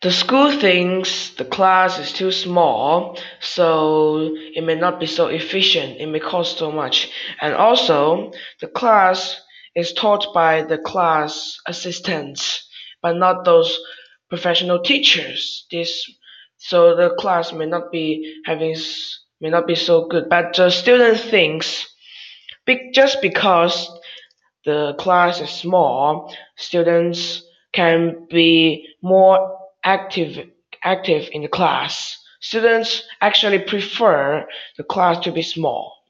The school thinks the class is too small, so it may not be so efficient, it may cost so much. And also, the class is taught by the class assistants, but not those professional teachers. So the class may not be may not be so good. But the student thinks just because the class is small, students can be more active in the class. Students actually prefer the class to be small.